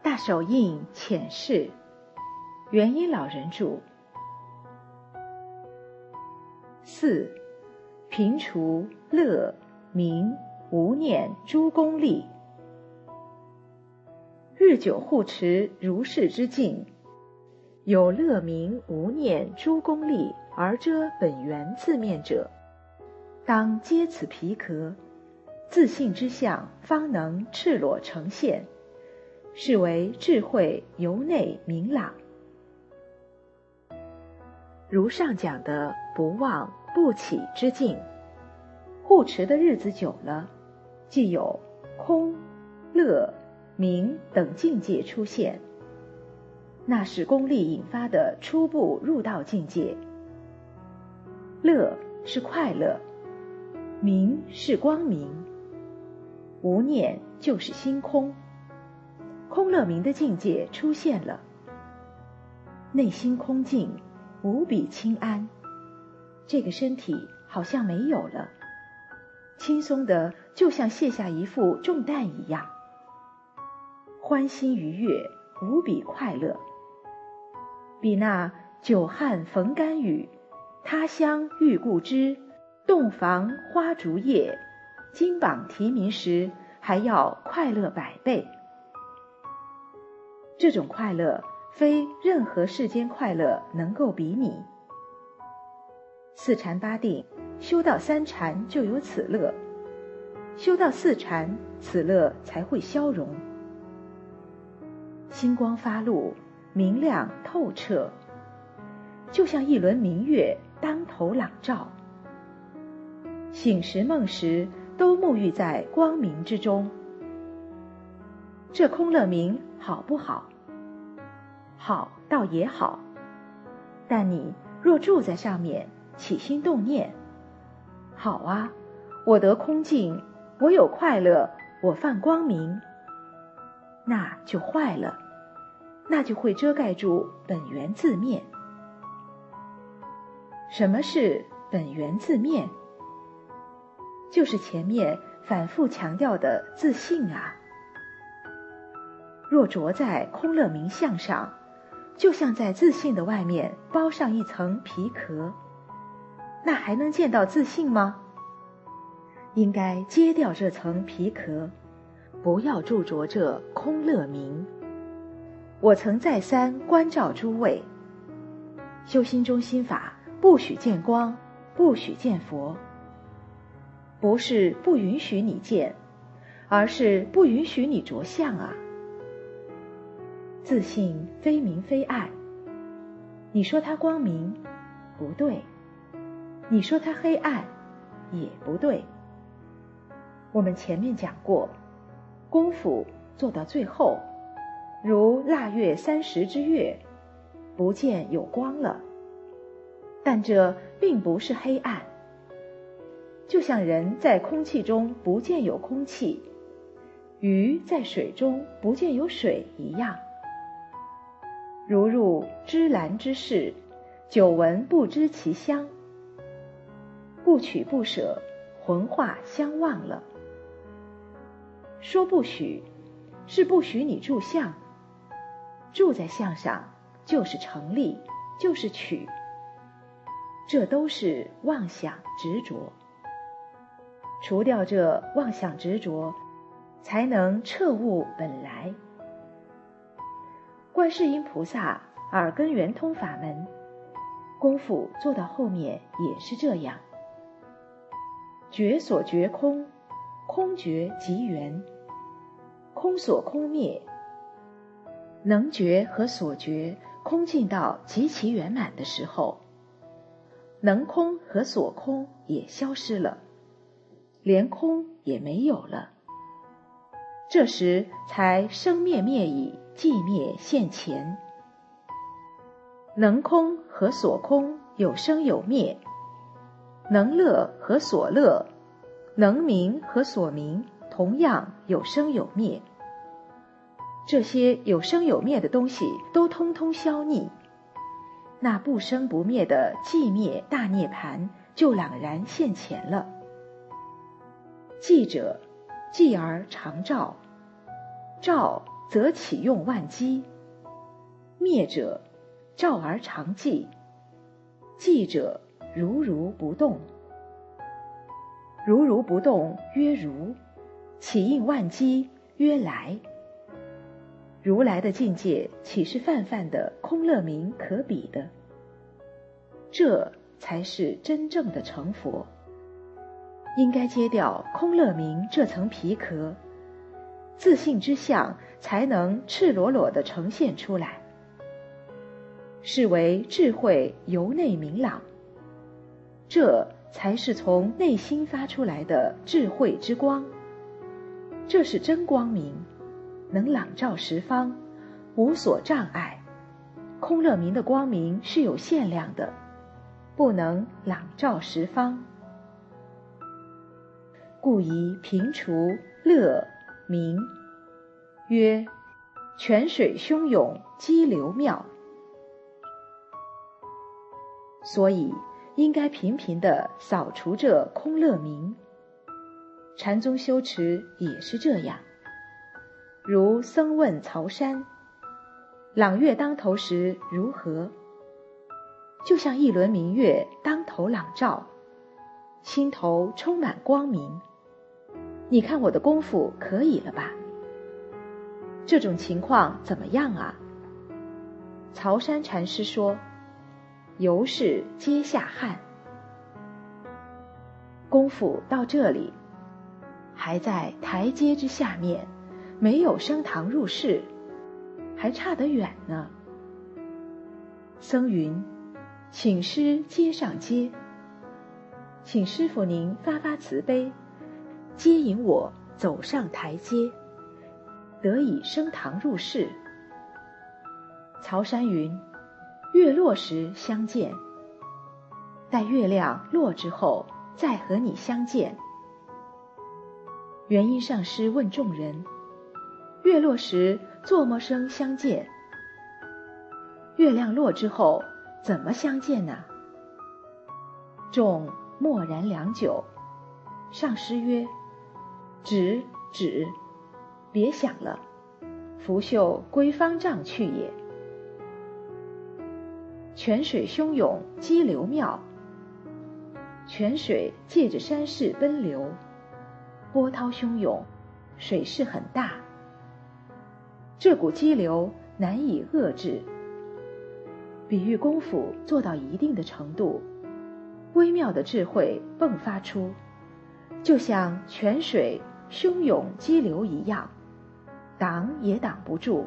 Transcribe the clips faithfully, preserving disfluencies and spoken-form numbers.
大手印浅释，元音老人著。四、平除乐明无念诸功利，日久护持如是之境，有乐明无念诸功利而遮本源自面者，当揭此皮壳，自性之相方能赤裸呈现，是为智慧由内明朗。如上讲的不忘不起之境，护持的日子久了，既有空、乐、明等境界出现，那是功利引发的初步入道境界。乐是快乐，明是光明，无念就是心空，空乐明的境界出现了，内心空静，无比清安，这个身体好像没有了，轻松的就像卸下一副重担一样，欢欣愉悦，无比快乐，比那久旱逢甘雨，他乡遇故知，洞房花烛夜，金榜题名时还要快乐百倍。这种快乐非任何世间快乐能够比拟。四禅八定，修到三禅就有此乐，修到四禅，此乐才会消融。星光发露，明亮透彻，就像一轮明月当头朗照，醒时梦时都沐浴在光明之中。这空乐明好不好？好倒也好，但你若住在上面，起心动念，好啊，我得空静，我有快乐，我泛光明，那就坏了，那就会遮盖住本源自面。什么是本源自面？就是前面反复强调的自性啊。若着在空乐明相上，就像在自性的外面包上一层皮壳，那还能见到自性吗？应该揭掉这层皮壳，不要驻着这空乐明。我曾再三关照诸位，修心中心法不许见光，不许见佛，不是不允许你见，而是不允许你着相啊。自性非明非暗，你说它光明不对，你说它黑暗也不对。我们前面讲过，功夫做到最后，如腊月三十之月，不见有光了，但这并不是黑暗，就像人在空气中不见有空气，鱼在水中不见有水一样。如入芝兰之室，久闻不知其香，不取不舍，魂化相忘了。说不许，是不许你住相，住在相上就是成立，就是取，这都是妄想执着。除掉这妄想执着，才能彻悟本来。观世音菩萨耳根圆通法门，功夫做到后面也是这样。觉所觉空，空觉即圆，空所空灭，能觉和所觉空尽到极其圆满的时候，能空和所空也消失了，连空也没有了，这时才生灭灭已，寂灭现前。能空和所空有生有灭，能乐和所乐，能明和所明同样有生有灭。这些有生有灭的东西都通通消匿，那不生不灭的寂灭大涅槃就朗然现前了。寂者，寂而常照，照则启用万机；灭者，照而常寂；寂者，如如不动。如如不动曰如，启应万机曰来。如来的境界岂是泛泛的空乐明可比的？这才是真正的成佛。应该揭掉空乐明这层皮壳，自信之相才能赤裸裸地呈现出来，是为智慧由内明朗。这才是从内心发出来的智慧之光，这是真光明，能朗照十方，无所障碍。空乐明的光明是有限量的，不能朗照十方，故以平除乐明，曰泉水汹涌，激流妙。所以应该频频地扫除这空乐明。禅宗修持也是这样。如僧问曹山，朗月当头时如何？就像一轮明月当头朗照，心头充满光明。你看我的功夫可以了吧？这种情况怎么样啊？曹山禅师说，由是皆下汗。功夫到这里，还在台阶之下面，没有升堂入室，还差得远呢。僧云，请师阶上阶，请师父您发发慈悲，接引我走上台阶，得以升堂入室。曹山云，月落时相见，待月亮落之后再和你相见。元音上师问众人，月落时作么生相见？月亮落之后怎么相见呢？众默然良久，上师曰，止止，别想了，拂袖归方丈去也。泉水汹涌，激流妙。泉水借着山势奔流，波涛汹涌，水势很大。这股激流难以遏制。比喻功夫做到一定的程度，微妙的智慧迸发出，就像泉水汹涌激流一样，挡也挡不住。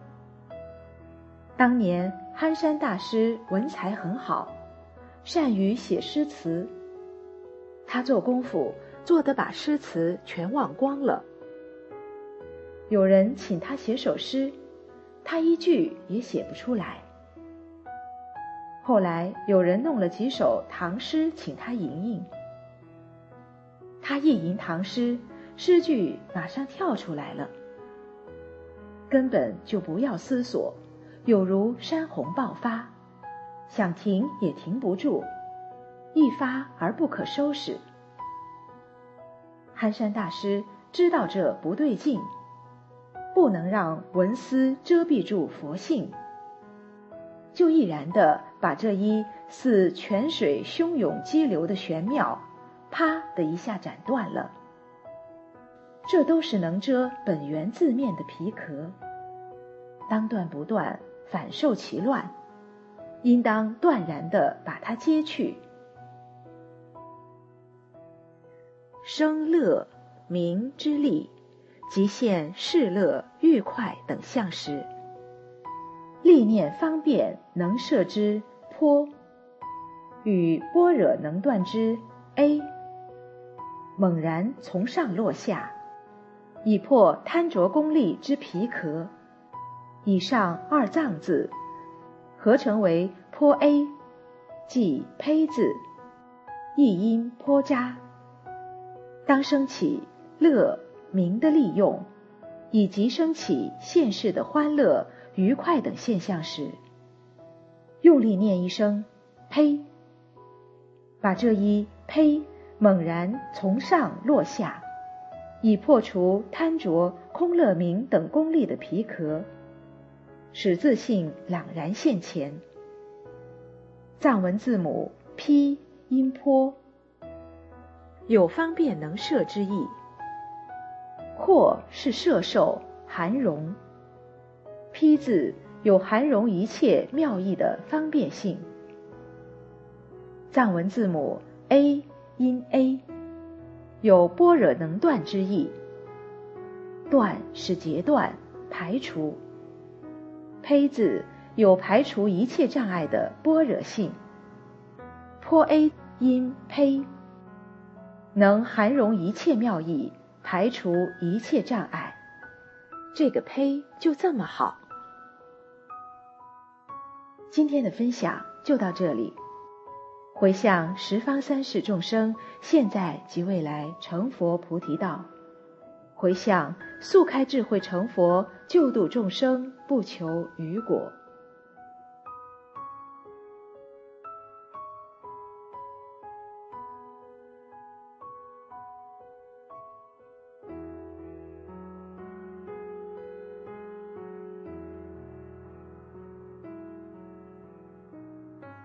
当年憨山大师文才很好，善于写诗词，他做功夫做得把诗词全忘光了。有人请他写首诗，他一句也写不出来。后来有人弄了几首唐诗请他吟吟，他一吟唐诗，诗句马上跳出来了，根本就不要思索，有如山洪爆发，想停也停不住，一发而不可收拾。憨山大师知道这不对劲，不能让文思遮蔽住佛性，就毅然地把这一似泉水汹涌激流的玄妙，啪的一下斩断了。这都是能遮本源字面的皮壳，当断不断，反受其乱，应当断然地把它揭去。生乐明之力，即现世乐愉快等相时，力念方便能摄之颇，与般若能断之 A， 猛然从上落下，以破贪着功利之皮壳。以上二藏字合成为颇 A， 即胚字，一音颇扎。当升起乐明的利用，以及升起现世的欢乐愉快等现象时，用力念一声呸，把这一呸猛然从上落下，以破除贪着空乐明等功力的皮壳，使自性朗然现前。藏文字母披、音颇，有方便能摄之意。或是摄受、含容。披字有含容一切妙义的方便性。藏文字母 A 音 A， 有般若能断之意。断是截断、排除。胚字有排除一切障碍的般若性。颇 A 音胚，能含容一切妙义，排除一切障碍。这个胚就这么好。今天的分享就到这里。回向十方三世众生，现在及未来成佛菩提道。回向速开智慧成佛，救度众生，不求余果。